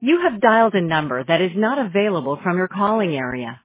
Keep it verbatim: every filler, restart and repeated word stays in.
You have dialed a number that is not available from your calling area.